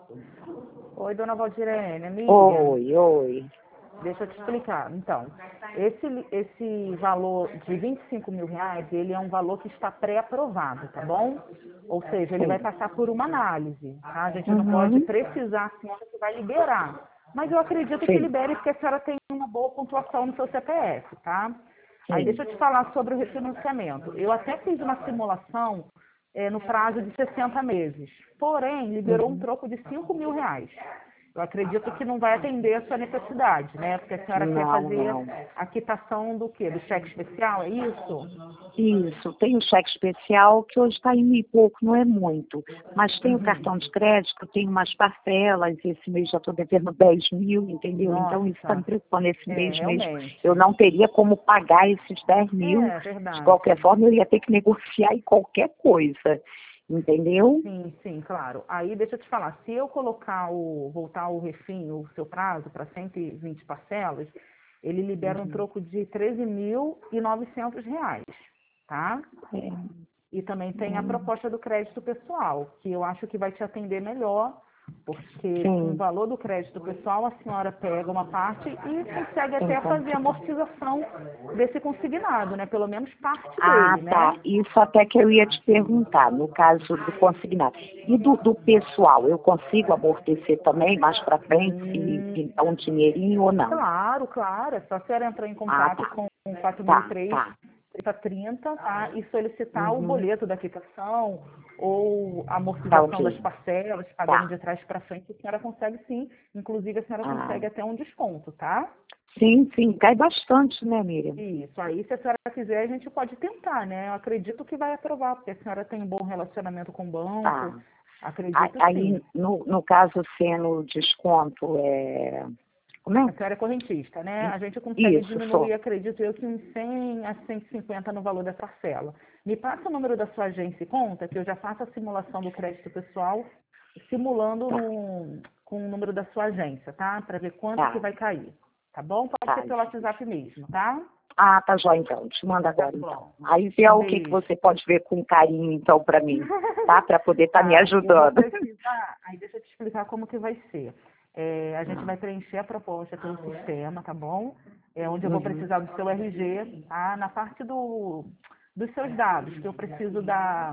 Oi, dona Valdirene, amiga. Oi, oi. Deixa eu te explicar. Então, esse valor de R$ 25.000, ele é um valor que está pré-aprovado, tá bom? Ou seja, ele vai Sim. passar por uma análise, tá? A gente não pode Uhum. precisar a senhora que vai liberar. Mas eu acredito que Sim, libere porque a senhora tem uma boa pontuação no seu CPF, tá? Aí deixa sim. eu te falar sobre o refinanciamento. Eu até fiz uma simulação no prazo de 60 meses. Porém, liberou um Uhum. troco de R$ 5.000. Eu acredito que não vai atender a sua necessidade, né? Porque a senhora quer Não, fazer não. a quitação do quê? Do cheque especial, é isso? Isso, tem o cheque especial, que hoje está em 1.000 e pouco, não é muito. Mas tem o Uhum. cartão de crédito, tem umas parcelas, esse mês já estou devendo 10.000, entendeu? Então isso está me Nossa, preocupando. Esse mês mesmo realmente. eu não teria como pagar esses 10.000. É De verdade. qualquer forma, eu ia ter que negociar em qualquer coisa, entendeu? Sim, sim, claro. Aí deixa eu te falar, se eu voltar o refim, o seu prazo para 120 parcelas, ele libera um Uhum. troco de R$ 13.900, tá? É, E também tem a hum, proposta do crédito pessoal, que eu acho que vai te atender melhor, porque com o sim, valor do crédito pessoal a senhora pega uma parte e consegue até então fazer a fica. amortização desse consignado, né? Pelo menos parte Ah, dele, tá. né? Isso até que eu ia te perguntar, no caso do consignado. E do pessoal, eu consigo amortecer também mais para frente, se Hum, pintar um dinheirinho ou não? claro, claro. É só a senhora entrar em Ah, contato tá. com Tá, tá. 4003-3030, tá? E solicitar o Uhum. boleto da quitação ou a Tá amortização das ok. parcelas, pagando Tá. de trás para frente, a senhora consegue sim. Inclusive, a senhora Ah, consegue até um desconto, tá? sim, sim. Cai bastante, né, Miriam? Isso. Aí, se a senhora quiser, a gente pode tentar, né? Eu acredito que vai aprovar, porque a senhora tem um bom relacionamento com o banco. Tá. Acredito sim. Aí, no caso, sendo desconto, como é? A senhora é correntista, né? A gente consegue Isso, diminuir, sou. acredito eu, que uns 100 a 150 no valor da parcela. Me passa o número da sua agência e conta, que eu já faço a simulação do crédito pessoal, simulando Tá, com o número da sua agência, tá? Para ver quanto que tá, vai cair. Tá bom? Pode ser tá. pelo WhatsApp mesmo, tá? Ah, tá jóia então. Te mando Tá agora então. bom. Aí vê Um o que beijo. você pode ver com carinho então para mim, tá? Para poder estar me Tá, eu vou ajudando. precisar, aí deixa eu te explicar como que vai ser. A gente Ah, vai preencher a proposta pelo sistema, tá bom? Onde eu vou uhum, precisar do seu RG, tá? Na parte dos seus dados, que eu preciso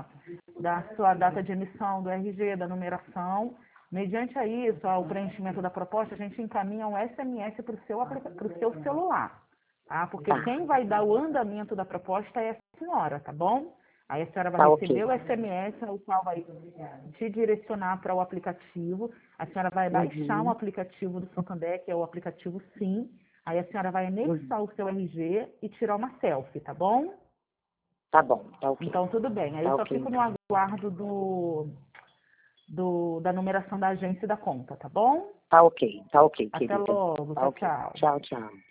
da sua data de emissão do RG, da numeração. Mediante a isso, o preenchimento da proposta, a gente encaminha um SMS para o seu celular, tá? Porque tá, quem vai dar o andamento da proposta é a senhora, tá bom? Aí a senhora vai tá receber ok. o SMS, o qual vai te direcionar para o aplicativo. A senhora vai baixar um Uhum, aplicativo do Santander, que é o aplicativo Sim. Aí a senhora vai uhum. anexar o seu RG e tirar uma selfie, tá bom? Tá bom, tá ok. Então tudo bem. Aí eu Tá só ok fico no então. aguardo da numeração da agência e da conta, tá bom? Tá ok, Até querida. logo. Tá Tchau, ok. tchau. Tchau, tchau.